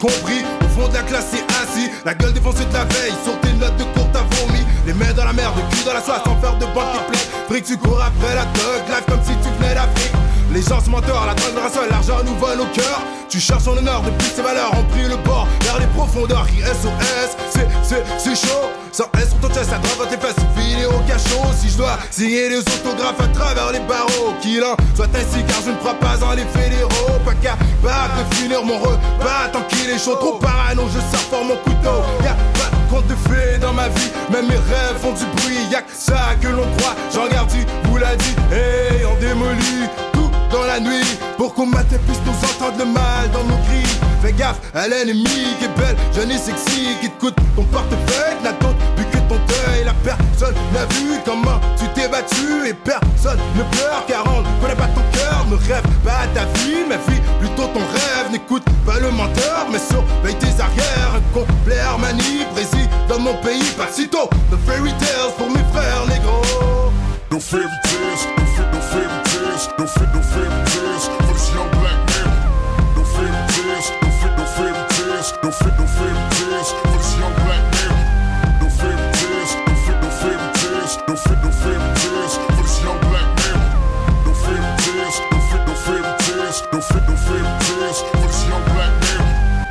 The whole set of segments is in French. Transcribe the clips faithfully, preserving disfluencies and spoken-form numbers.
compris. Au fond de la classe c'est assis, la gueule défoncée de la veille. Sur tes notes de cours t'as vomi, les mains dans la merde, le cul dans la soie, sans faire de banque qui plaît. Fric tu cours après la thug life comme si tu venais d'Afrique. Les gens se menteurs, la drogue, le rassol, l'argent nous vole au cœur. Tu cherches ton honneur, depuis ses valeurs ont pris le bord vers les profondeurs. S O S, c'est, c'est, c'est chaud. Sans S sur ton chest, la drogue dans tes fesses, filé au cachot. Si je dois signer les autographes à travers les barreaux, qu'il en soit ainsi car je ne crois pas en les fédéraux. Pas capable de finir mon repas tant qu'il est chaud. Trop parano, je sors fort mon couteau. Y'a pas de conte de fées dans ma vie, même mes rêves font du bruit. Y'a que ça que l'on croit, Jean Gardy vous l'a dit. Hey, on démolit tout dans la nuit pour qu'on mate et puisse nous entendre le mal dans nos cris. Fais gaffe à l'ennemi qui est belle, jeune et sexy, qui te coûte ton portefeuille, n'a d'autre but que ton deuil. La personne n'a vu comment tu t'es battu et personne ne pleure car on ne connaît pas ton cœur. Ne rêve pas ta vie, mais vis plutôt ton rêve. N'écoute pas le menteur, mais surveille tes arrières. Un complet Armani, Brésil dans mon pays, pas si tôt. The fairy tales pour mes frères négros. No fairy tales, no fairy, no fairy tales, no fairy, no fairy tales for this young black man. No fairy tales, no fairy, no fairy tales, no fairy, no fairy tales for this young black man. No fairy tales, no fairy, no fairy tales, no fairy, no fairy tales for this young black man. No fairy tales, no fairy, no fairy tales, no fairy, no fairy tales for this young black man.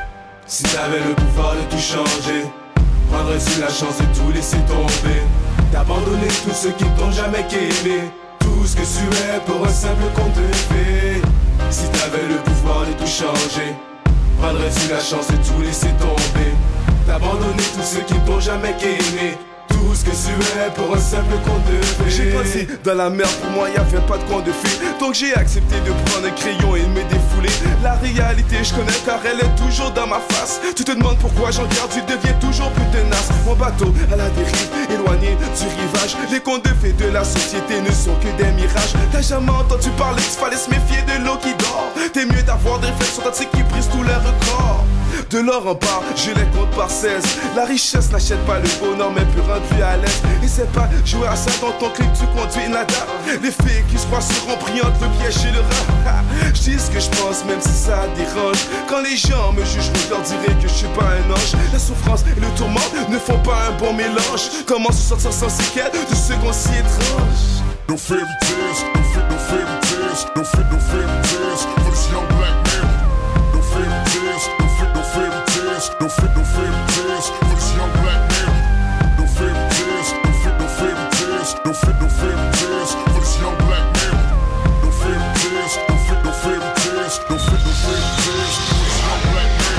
Si t'avais le pouvoir de tout changer, prendrais-tu la chance de tout laisser tomber? D'abandonner tous ceux qui t'ont jamais aimé, tout ce que tu es pour un simple conte de fées. Si t'avais le pouvoir de tout changer, prendrais-tu la chance de tout laisser tomber? D'abandonner tous ceux qui t'ont jamais aimé, tout ce que tu es pour un simple conte de fées. J'ai grandi dans la merde, pour moi y'avait pas de conte de fées. Donc j'ai accepté de prendre un crayon et de me défouler. La réalité je connais car elle est toujours dans ma face. Tu te demandes pourquoi j'en garde, tu deviens toujours plus tenace. Mon bateau à la dérive, éloigné du rivage. Les contes de fées de la société ne sont que des mirages. T'as jamais entendu parler qu'il fallait se méfier de l'eau qui dort? T'es mieux d'avoir des réflexions toxiques qui brisent tous les records. De l'or en barre, je les compte par seize. La richesse n'achète pas le bonheur mais peut rendre plus à l'aise. Et c'est pas jouer à ça dans ton clip, tu conduis nada. Les filles qui se croient seront brillantes, le piège et le rat. Je dis ce que je pense même si ça dérange. Quand les gens me jugent, je leur dirai que je suis pas un ange. La souffrance et le tourment ne font pas un bon mélange. Comment se sortir sans séquelles de ce qu'on si étrange? No fairy tales, no fairy, no fairy tales, no fairy, no fairy tales for this young black man. No fairy tales, no fairy, no fairy tales, no fairy, no fairy tales for this young black man. No fairy tales, no fairy, no fairy tales, no fairy, no fairy tales for this young black man. No fairy tales, no fairy, no fairy tales, no fairy, no fairy tales for this young black man.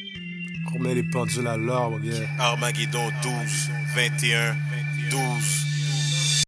On met les pendules à l'or, mon gars. Armageddon douze, vingt et un, douze.